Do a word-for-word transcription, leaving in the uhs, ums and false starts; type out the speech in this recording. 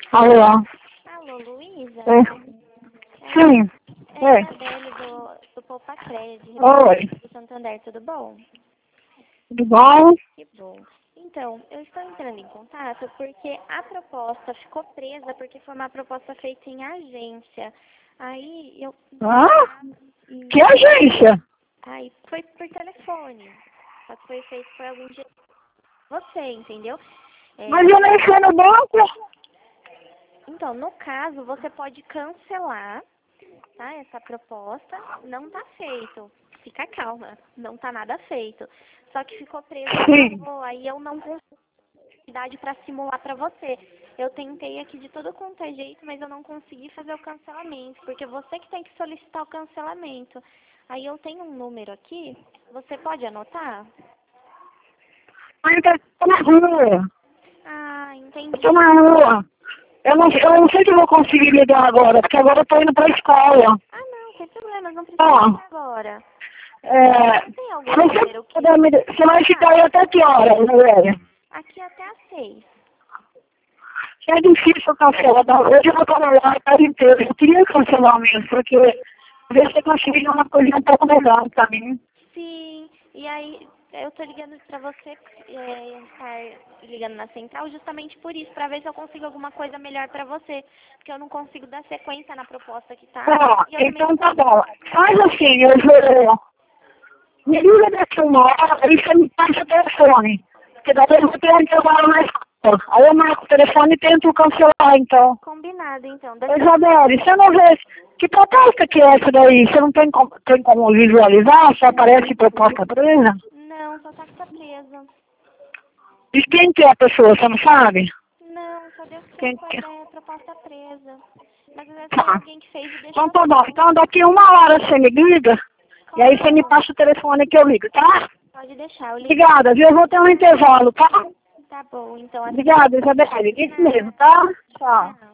Alô? Alô, Luísa? É. Sim. É Oi. a Isabelle do, do Poupa Crédito, Oi. do Santander, tudo bom? Tudo bom? Que bom. Então, eu estou entrando em contato porque a proposta ficou presa porque foi uma proposta feita em agência. Aí eu... Hã? e- Que agência? Aí foi por telefone. Só que foi feito por algum dia. Você, entendeu? É, Mas eu nem fui no banco. então, no caso, você pode cancelar, tá? Essa proposta não tá feito. Fica calma, não tá nada feito. Só que ficou preso Sim. no valor, aí eu não consegui idade para simular para você. Eu tentei aqui de todo quanto é jeito, mas eu não consegui fazer o cancelamento, porque você que tem que solicitar o cancelamento. Aí eu tenho um número aqui, você pode anotar? Mas eu tô na rua. Ah, Eu tô entendi. na rua. Eu não, eu não sei se eu vou conseguir ligar agora, porque agora eu tô indo pra escola. Ah, não, sem problema, não precisa Ó, ligar agora. é... Tem algum Se você número que... puder me... Você vai ficar aí até que hora, galera? Aqui até às seis. É difícil cancelar. Não, hoje eu vou trabalhar a tarde inteira. Eu queria cancelar mesmo, porque ver se eu conseguir uma coisa um pouco melhor pra mim. Sim, e aí eu tô ligando pra você, é, estar ligando na central justamente por isso, pra ver se eu consigo alguma coisa melhor pra você, porque eu não consigo dar sequência na proposta que tá, Ó, e eu também então não tá consigo. bom. Faz assim, eu vou... Me liga daqui uma hora, aí você me passa o telefone. Porque daí eu vou ter um intervalo mais curto. Aí eu marco o telefone e tento cancelar, então. Combinado, então. Ô, Daqui... Isabelle, você não vê... Que proposta que é essa daí? Você não tem como, tem como visualizar? Só aparece proposta presa? Não, só tá que tá presa. De quem que é a pessoa, você não sabe? Não, só deu que Quem foi que é? é, proposta presa. Mas às vezes foi Tá. alguém que fez e Então deixou tá bom. salvo. Então daqui uma hora você me liga. E aí você me Claro, passa o telefone que eu ligo, tá? pode deixar, eu ligo. Obrigada, viu? Eu vou ter um intervalo, tá? Tá bom, então até Obrigada, Isabelle. Isso mesmo, nada. tá? Tchau. Tchau.